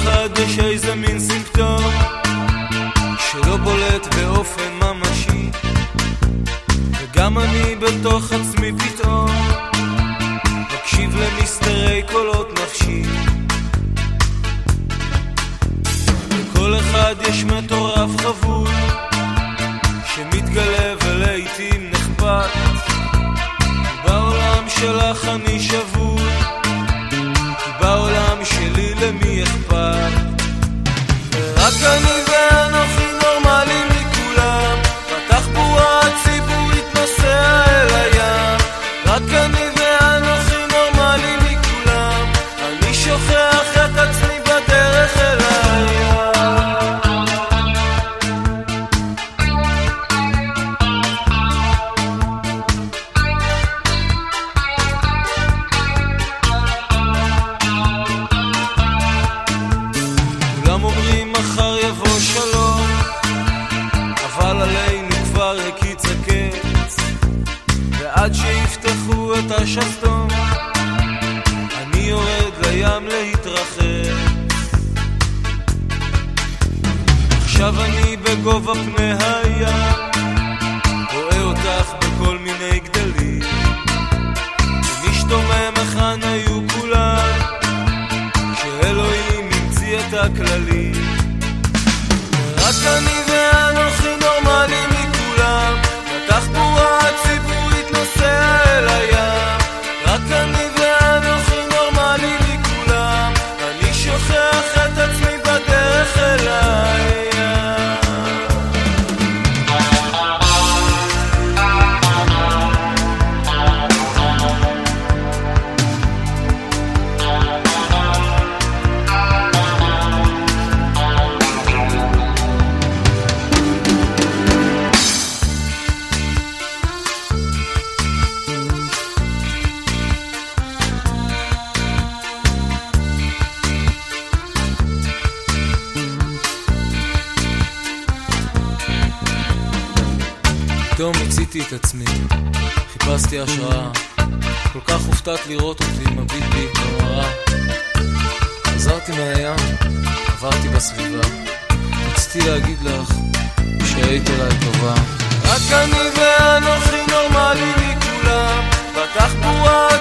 אחד יש איזה מין סימפטום שלא בולט באופן ממשי, וגם אני בתוך עצמי פתאום מקשיב למסתרי קולות נפשי. לכל אחד יש מטורף חבוי שמתגלה ולעיתים נחבט, בעולם שלך אני שבוי, כי בעולם שלי למי אכפת? ורק אני ואנוכי נורמלים מכולם, בתחבורה הציבורית נוסע אל הים. רק אני ואנוכי נורמלים מכולם, אני שוכח את עצמי בדרך אל הים. כולם אומרים מחר יבוא שלום, אבל עלינו כבר הקיץ הקץ, ועד שיפתחו את השסתום אני יורד לים להתרחץ. עכשיו אני בגובה פני הים, רואה אותך בכל מיני גדלים, ומשתומם היכן היו כולם שאלוהים המציא את הכללים. רק אני ואנוכי נורמלים מכולם, בתחבורה הציבורית נוסע אל הים. רק אני ואנוכי נורמלים מכולם, אני שוכח את עצמי בדרך אל הים. פתאום הציתי את עצמי, חיפשתי השראה, כל כך הופתעת לראות אותי מביט בי במראה. חזרתי מהים, עברתי בסביבה, רציתי להגיד לך שהיית אליי טובה. רק אני ואנוכי נורמלים מכולם, בתחבורה